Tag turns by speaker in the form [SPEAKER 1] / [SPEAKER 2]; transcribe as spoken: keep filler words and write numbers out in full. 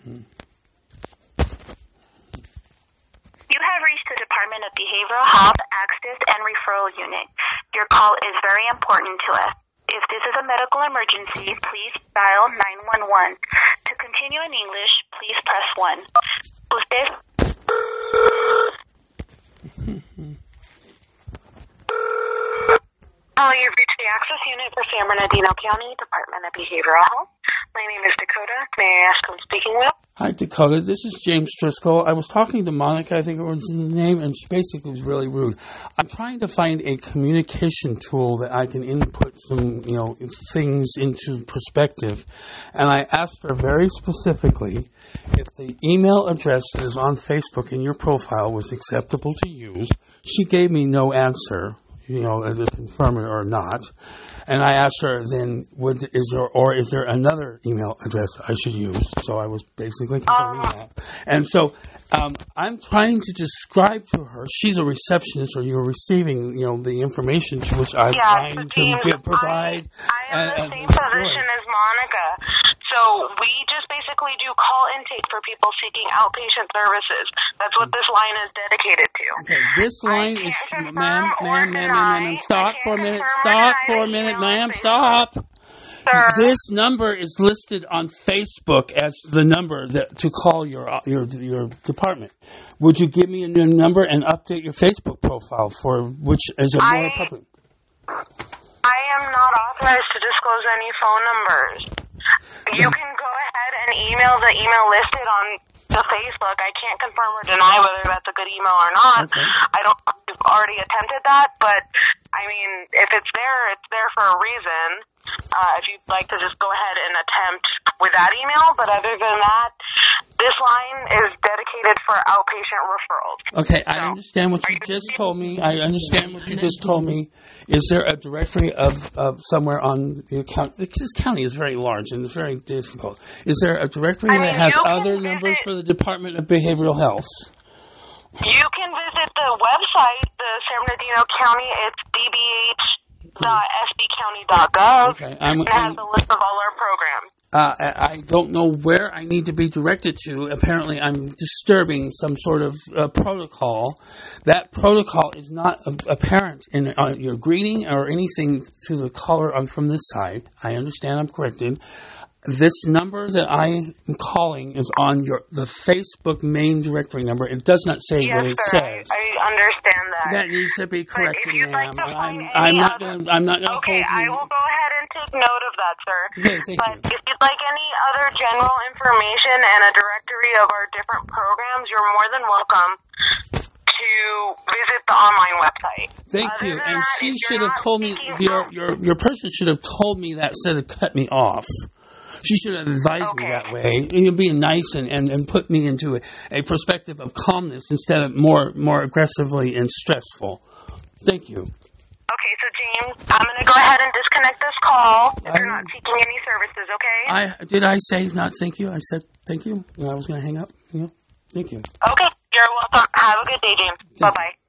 [SPEAKER 1] You have reached the Department of Behavioral Health, Access, and Referral Unit. Your call is very important to us. If this is a medical emergency, please dial nine one one. To continue in English, please press one. Usted... Hello, you've reached the Access Unit for San Bernardino County, Department of Behavioral Health. My name is Dakota. May I ask who I'm speaking with?
[SPEAKER 2] Hi, Dakota. This is James Driscoll. I was talking to Monica, I think it was the name, and she basically was really rude. I'm trying to find a communication tool that I can input some, you know, things into perspective. And I asked her very specifically if the email address that is on Facebook in your profile was acceptable to use. She gave me no answer, you know, to confirm it or not. And I asked her then, would, is there, or is there another email address I should use? So I was basically confirming
[SPEAKER 1] um,
[SPEAKER 2] that. And so um, I'm trying to describe to her, she's a receptionist, or you're receiving, you know, the information to which I'm
[SPEAKER 1] yeah,
[SPEAKER 2] trying to
[SPEAKER 1] James,
[SPEAKER 2] get, provide.
[SPEAKER 1] I, I am
[SPEAKER 2] and,
[SPEAKER 1] the
[SPEAKER 2] and
[SPEAKER 1] same
[SPEAKER 2] destroy.
[SPEAKER 1] position as Monica. So we just basically do call intake for people seeking outpatient services. That's what this line is dedicated to.
[SPEAKER 2] Okay, this line is, ma'am, ma'am, ma'am, ma'am, ma'am, stop for a minute, stop for a minute, ma'am, stop.
[SPEAKER 1] Sir.
[SPEAKER 2] This number is listed on Facebook as the number that to call your your your department. Would you give me a new number and update your Facebook profile for which is a more
[SPEAKER 1] I,
[SPEAKER 2] public?
[SPEAKER 1] I am not authorized to disclose any phone numbers. You can go ahead and email the email listed on the Facebook. I can't confirm or deny whether that's a good email or not.
[SPEAKER 2] Okay.
[SPEAKER 1] I don't know if you've already attempted that, but I mean, if it's there, it's there for a reason. Uh, if you'd like to just go ahead and attempt with that email, but other than that, this line is dedicated for outpatient referrals.
[SPEAKER 2] Okay, I
[SPEAKER 1] So,
[SPEAKER 2] understand what you just told me. I understand what you just told me. Is there a directory of, of somewhere on the account? This county is very large and it's very difficult. Is there a directory
[SPEAKER 1] I mean,
[SPEAKER 2] that has
[SPEAKER 1] you can
[SPEAKER 2] other
[SPEAKER 1] visit-
[SPEAKER 2] numbers for the Department of Behavioral Health?
[SPEAKER 1] You can visit the website, the San Bernardino County. It's d b h dot s b county dot gov.
[SPEAKER 2] Okay, I'm,
[SPEAKER 1] it has
[SPEAKER 2] I'm,
[SPEAKER 1] a list of all our programs.
[SPEAKER 2] Uh, I I don't know where I need to be directed to. Apparently, I'm disturbing some sort of uh, protocol. That protocol is not uh, apparent in uh, your greeting or anything to the caller on from this side. I understand I'm corrected. This number that I am calling is on your the Facebook main directory number. It does not say
[SPEAKER 1] Yes,
[SPEAKER 2] what it
[SPEAKER 1] sir,
[SPEAKER 2] says.
[SPEAKER 1] I, I understand that.
[SPEAKER 2] That needs to be corrected,
[SPEAKER 1] But if you'd
[SPEAKER 2] ma'am.
[SPEAKER 1] like to find
[SPEAKER 2] I'm,
[SPEAKER 1] any
[SPEAKER 2] I'm not
[SPEAKER 1] other-
[SPEAKER 2] going. I'm not going to
[SPEAKER 1] Okay,
[SPEAKER 2] hold you.
[SPEAKER 1] I will go ahead and take note of that, sir.
[SPEAKER 2] Okay, thank
[SPEAKER 1] but
[SPEAKER 2] you.
[SPEAKER 1] if you'd like any other general information and a directory of our different programs, you're more than welcome to visit the online website.
[SPEAKER 2] Thank
[SPEAKER 1] Other
[SPEAKER 2] you.
[SPEAKER 1] than
[SPEAKER 2] And
[SPEAKER 1] that,
[SPEAKER 2] she
[SPEAKER 1] if
[SPEAKER 2] should
[SPEAKER 1] you're
[SPEAKER 2] have
[SPEAKER 1] not
[SPEAKER 2] told me,
[SPEAKER 1] seeking
[SPEAKER 2] your,
[SPEAKER 1] help-
[SPEAKER 2] your your person should have told me that instead of cut me off. She should have advised
[SPEAKER 1] Okay.
[SPEAKER 2] me that way. You're being nice and, and, and put me into a, a perspective of calmness instead of more more aggressively and stressful. Thank you.
[SPEAKER 1] Okay, so James, I'm going to go ahead and disconnect this call if you're
[SPEAKER 2] I-
[SPEAKER 1] not seeking any services, okay?
[SPEAKER 2] I did I say not thank you? I said thank you. And I was going to hang up. You know? Thank you.
[SPEAKER 1] Okay, you're welcome. Have a good day, James.
[SPEAKER 2] Thank you.
[SPEAKER 1] Bye-bye.